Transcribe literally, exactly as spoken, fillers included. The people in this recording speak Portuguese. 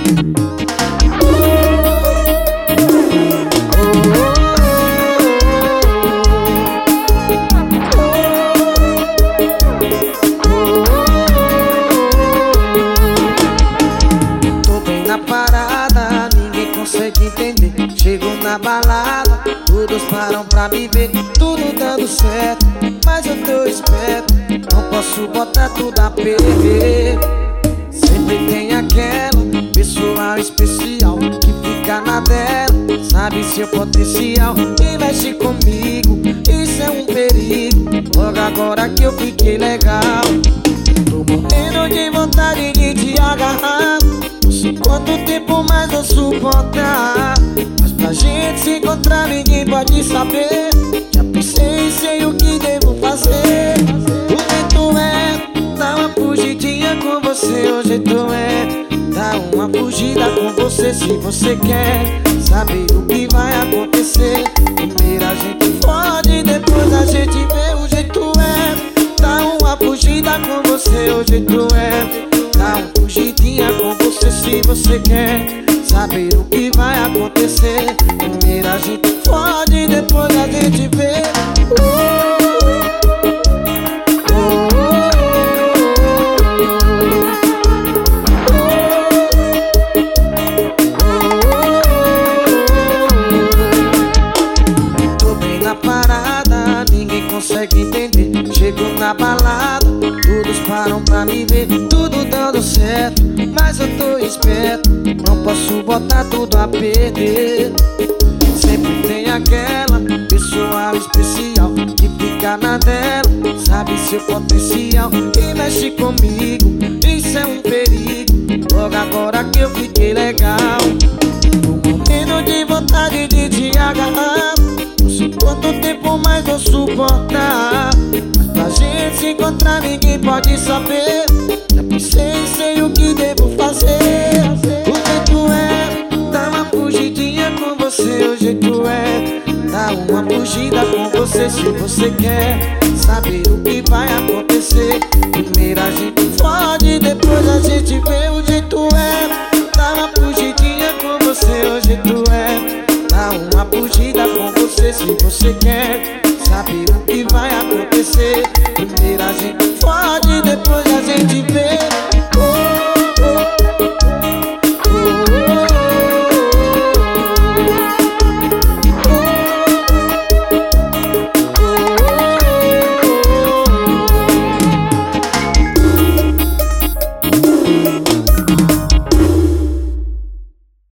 Parada, ninguém consegue entender. Chego na balada, todos param pra me ver. Tudo dando certo, mas eu tô esperto. Não posso botar tudo a perder. Sempre tem aquela pessoa especial que fica na dela, sabe seu potencial e mexe comigo. Isso é um perigo, logo agora que eu fiquei legal. Tô morrendo de vontade de te agarrar. Não sei quanto tempo mais vou suportar, mas pra gente se encontrar ninguém pode saber. Já pensei e sei o que devo fazer. O jeito é dar uma fugidinha com você. O jeito é dar uma fugida com você. Se você quer saber o que vai acontecer, primeiro a gente fode, depois a gente vê. O jeito é dar uma fugida com você. O jeito é dar uma fugidinha com você. Se você quer saber o que vai acontecer, primeiro a gente fode, depois a gente vê. Tô bem na parada, ninguém consegue entender. Chego na balada, todos param pra me ver. Tudo dando certo, mas eu tô esperto. Não posso botar tudo a perder. Sempre tem aquela pessoa especial que fica na dela, sabe seu potencial e mexe comigo. Isso é um perigo, logo agora que eu fiquei legal. Tô morrendo de vontade de te agarrar. Não sei quanto tempo mais vou suportar, mas pra gente se encontrar ninguém pode saber. Já pensei e sei o que devo fazer. O jeito é dar uma fugidinha com você. O jeito é dar uma fugida com você. Se você quer saber o que vai acontecer, primeiro a gente fode, depois a gente vê. O jeito é dar uma fugidinha com você. O jeito é dar uma fugida com você. Se você quer saber o que vai acontecer, primeiro a gente fode, depois a gente vê. Oh, oh, oh, oh, oh.